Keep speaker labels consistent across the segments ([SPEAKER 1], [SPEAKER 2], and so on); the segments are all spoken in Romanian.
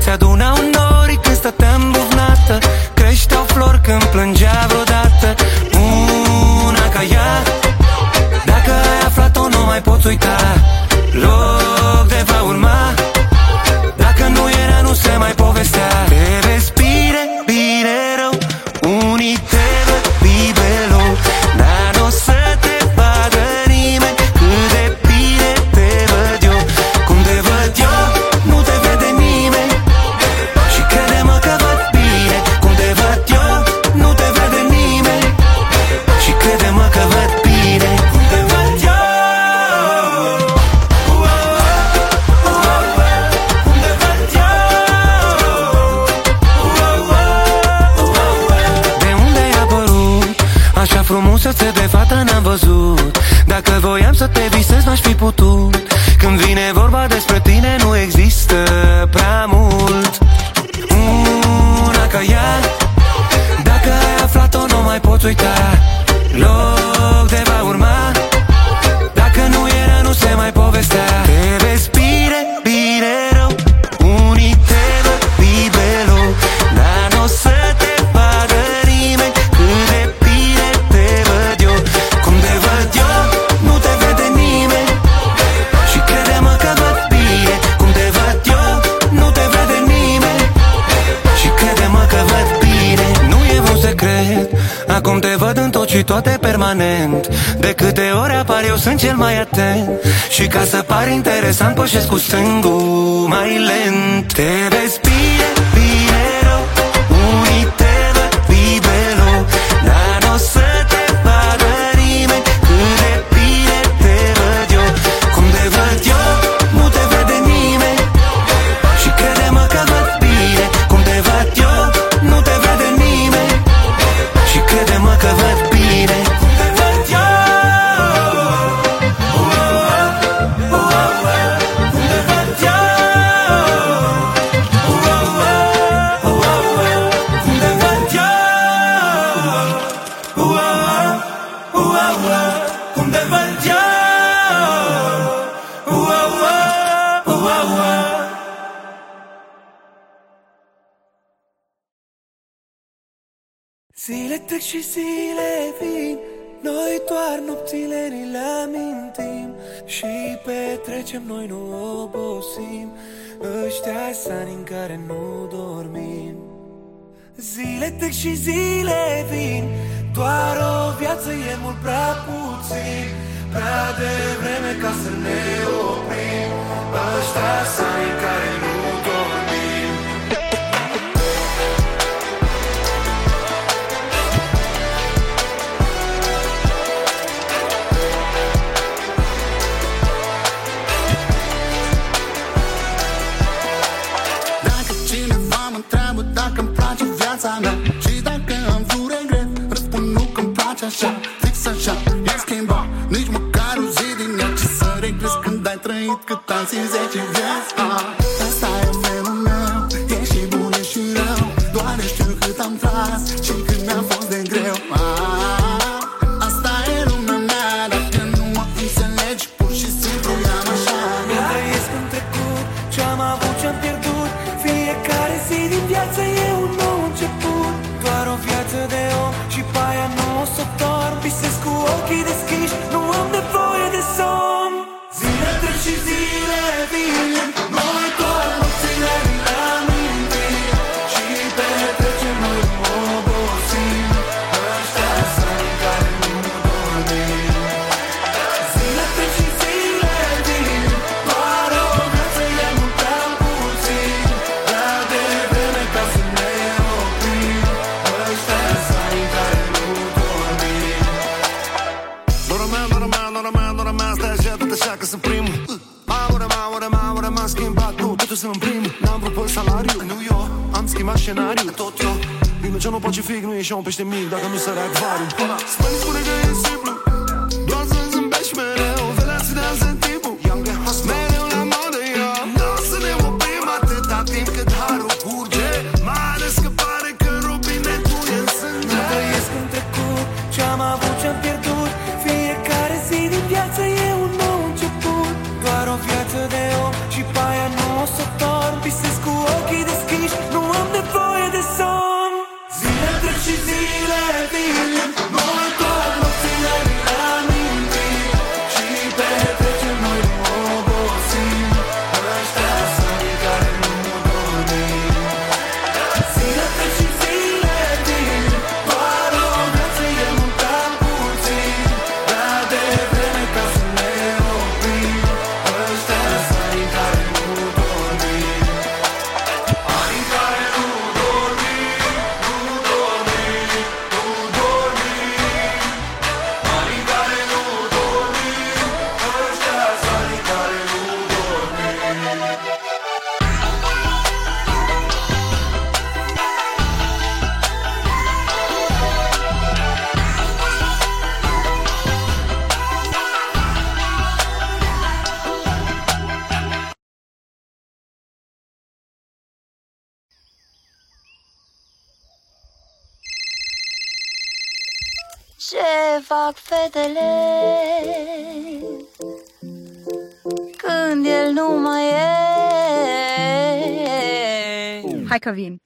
[SPEAKER 1] Se adunau nori când stăteam bufnată, creșteau flori când plângea vreodată. Una ca ea, dacă ai aflat-o nu mai poți uita. Loc de va urma, dacă nu era nu se mai povestea. Te vezi bine, bine rău, unii te văd bibelou, dar n-o să te vadă nimeni cât de bine te văd eu. Cum te văd eu, nu te vede nimeni, și crede-mă că văd bine. Cum te văd eu, nu te vede nimeni, și crede-mă că văd bine. Cum te văd eu, cum te văd eu. De unde ai apărut? Așa frumusețe de fată n-am văzut. Dacă voiam să te visez n-aș fi putut. Când vine vorba despre tine nu există prea mult. Una ca ea, dacă ai aflat-o nu mai poți uita. Loc de va urma, dacă nu era nu se mai povestea. Te vezi bine, bine rău, unii te văd bibelou, dar n-o să te vadă nimeni cât de bine te văd eu. Cum te văd eu, nu te vede nimeni, și crede-mă că văd bine. Cum te văd eu, nu te vede nimeni, și crede-mă că văd bine. Nu e un secret, acum te văd în tot și toate permanent. De câte ori apar eu sunt cel mai atent, și ca să pari interesant pășesc cu stângul mai lent. Te vezi bine, bine rău, unii te văd bibelou, dar n-o să te vadă nimeni cât de bine te văd eu. Cum te văd eu, nu te vede nimeni, și crede-mă că văd bine. Cum te văd eu, nu te vede nimeni, și crede-mă că văd bine. Cum te văd eu, cum te văd eu, cum te văd eu, cum te văd eu. Zile trec și zile vin, noi doar nopțile ni le amintim, și petrecem, noi nu obosim, ăștia sani în care nu dormim. Zile trec și zile vin, doar o viață e mult prea puțin, prea devreme ca să ne oprim, ăștia sani în care nu dormim.
[SPEAKER 2] Dacă-mi place viața mea și dacă am vreo regret, răspund nu că-mi place așa, fix așa, e schimba nici măcar o zi din ea. Ce să regres când ai trăit cât am zis 10 vieți. Asta e felul meu, e și bun, e și rău, doar știu cât am tras și cât mi-a fost de greu. Asta e lumea mea, dacă nu mă înțelegi, pur și simplu i-am așa.
[SPEAKER 1] Nu trăiesc în trecut, ce-am avut, ce-am pierdut, fiecare zi din viață e un nou început. Doar o viață de om și pe aia nu o să dorm. Visez cu ochii deschiși, nu am nevoie de somn. Zile trec și zile vin, noi doar nopțile ni le amintim, și petrecem, noi nu obosim, ăștia sani în care nu dormim. Zile trec și zile vin, doar o viață e mult prea puțin, prea devreme ca să ne oprim, ăștia sani în care nu dormim. Dora mea, stai așa, tot așa că sunt primul. Ora m-am schimbat, nu, totul sunt primul. N-am propus salariu, nu eu, am schimbat scenariu, tot eu. Din oceanul pacific nu e și un pește mic dacă nu sărea acvariu. Spune că e simplu, doar să zâmbești mereu, vedeați în timpul, mereu la modă eu. Nu o să ne oprim atâta timp cât harul curge, mai ales că pare că robinetul e în sânge. Nu trăiesc în trecut, ce-am avut, ce-am pierdut, fiecare zi din viață e un nou început. Doar o viață de om și pe aia nu o să dorm. Visez cu ochii deschis,
[SPEAKER 3] Ce fac fetele când el nu mai e?
[SPEAKER 4] Hai că vin.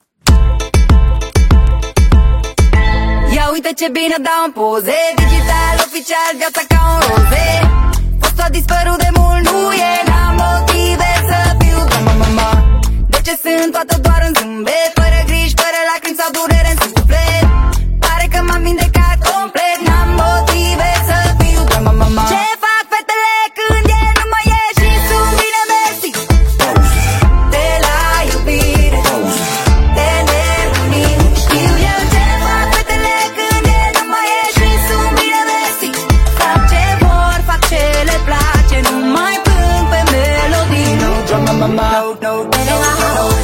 [SPEAKER 3] Ia uite ce bine dau în poze, digital, oficial, viața ca un roze. Fostul a dispărut de mult, nu e, n-am motive să fiu mama. De ce sunt toată doar în zâmbet, fără griji, fără lacrimi sau durere în suflet? Pare că m-am vindecat complet, n-am motive să fiu mama. Ce fac fetele când el nu mai e și sunt bine mersi? De la iubire, de nebunii. Știu eu ce fac fetele când el nu mai e și sunt bine mersi. Fac ce vor, fac ce le place, nu mai plâng pe melodii. No drama mama, no drama mama.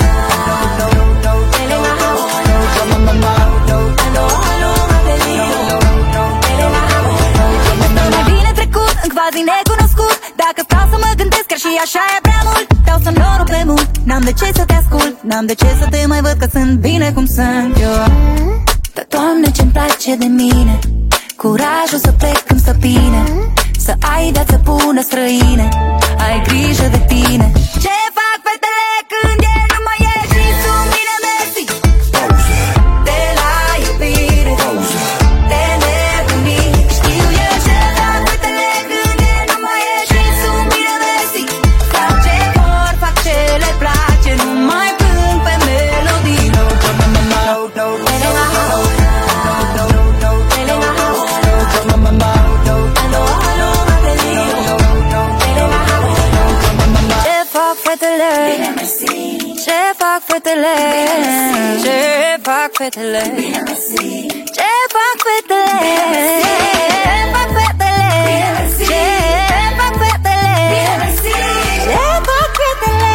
[SPEAKER 3] Quasi necunoscut. Dacă stau să mă gândesc, chiar și așa e prea mult. Dau sonorul pe mult, n-am de ce să te ascult, n-am de ce să te mai văd, că sunt bine cum sunt eu. Dar Doamne, ce-mi place de mine, curajul să plec când stă bine, să ai viață bună străine, ai grijă de tine. Ce fac fetele când el nu mai e și sunt bine mersi? De la iubire, de nebunii. Știu eu ce fac fetele când el nu mai e și sunt bine mersi. Fac ce vor, fac ce le place, nu mai plâng pe melodii. No drama mama, no drama mama. Ce fac fetele? Ce fac fetele? Ce fac fetele? Ce fac fetele? Ce fac fetele? Ce fac fetele?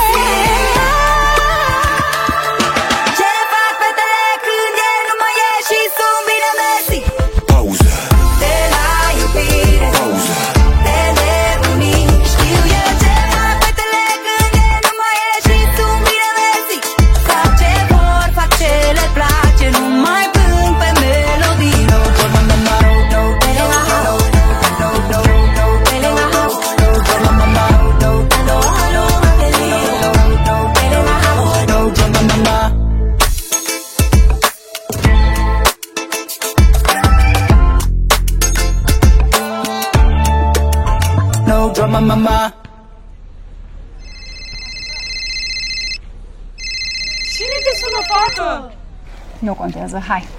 [SPEAKER 3] Ce fac fetele când el nu mai e și sunt bine mersi?
[SPEAKER 2] Pauză.
[SPEAKER 3] De la iubire, de nebunii. Știu eu ce fac fetele când el nu mai e și sunt bine mersi. Fac ce vor, fac ce le place, nu mai plâng pe melodii. No drama mama, no drama mama, no drama mama, no drama mama. No drama mama.
[SPEAKER 4] Cine te sună, fată? Nu contează, hai.